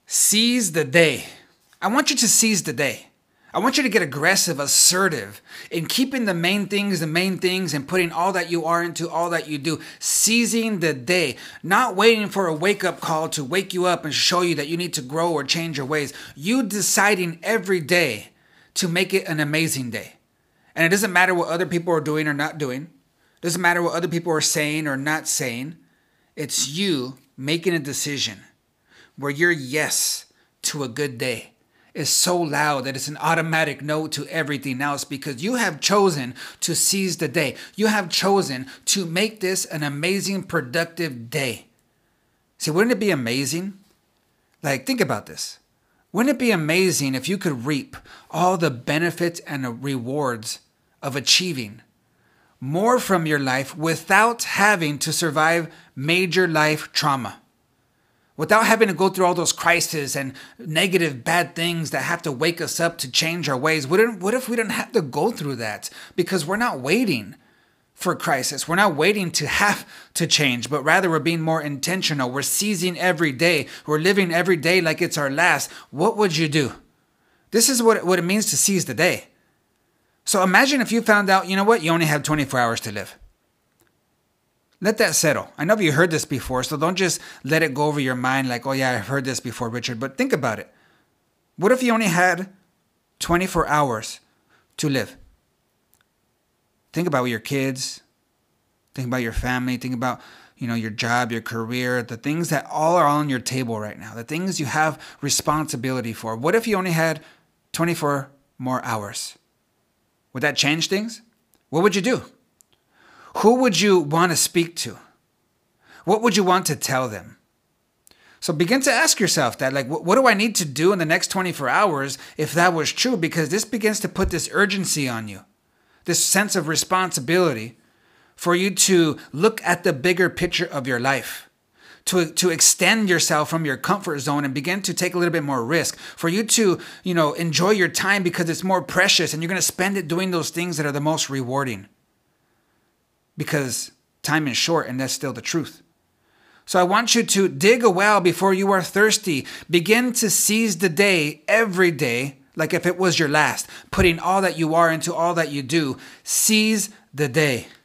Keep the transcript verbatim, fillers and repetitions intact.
Seize the day. I want you to seize the day. I want you to get aggressive, assertive in keeping the main things, the main things, and putting all that you are into all that you do. Seizing the day. Not waiting for a wake-up call to wake you up and show you that you need to grow or change your ways. You deciding every day to make it an amazing day. And it doesn't matter what other people are doing or not doing. It doesn't matter what other people are saying or not saying. It's you making a decision where your yes to a good day is so loud that it's an automatic no to everything else because you have chosen to seize the day. You have chosen to make this an amazing, productive day. See, wouldn't it be amazing? Like, think about this. Wouldn't it be amazing if you could reap all the benefits and rewards of achieving more from your life without having to survive major life trauma? Without having to go through all those crises and negative, bad things that have to wake us up to change our ways. What if, what if we didn't have to go through that? Because we're not waiting for crisis. We're not waiting to have to change, but rather we're being more intentional. We're seizing every day. We're living every day like it's our last. What would you do? This is what, what it means to seize the day. So imagine if you found out, you know what? You only have twenty-four hours to live. Let that settle. I know you heard this before, so don't just let it go over your mind like, oh yeah, I've heard this before, Richard. But think about it. What if you only had twenty-four hours to live? Think about your kids. Think about your family. Think about, you know, your job, your career, the things that all are on your table right now, the things you have responsibility for. What if you only had twenty-four more hours? Would that change things? What would you do? Who would you want to speak to? What would you want to tell them? So begin to ask yourself that, like, what do I need to do in the next twenty-four hours if that was true? Because this begins to put this urgency on you, this sense of responsibility for you to look at the bigger picture of your life, to, to extend yourself from your comfort zone and begin to take a little bit more risk, for you to, you know, enjoy your time because it's more precious and you're going to spend it doing those things that are the most rewarding. Because time is short, and that's still the truth. So I want you to dig a well before you are thirsty. Begin to seize the day every day, like if it was your last, putting all that you are into all that you do. Seize the day.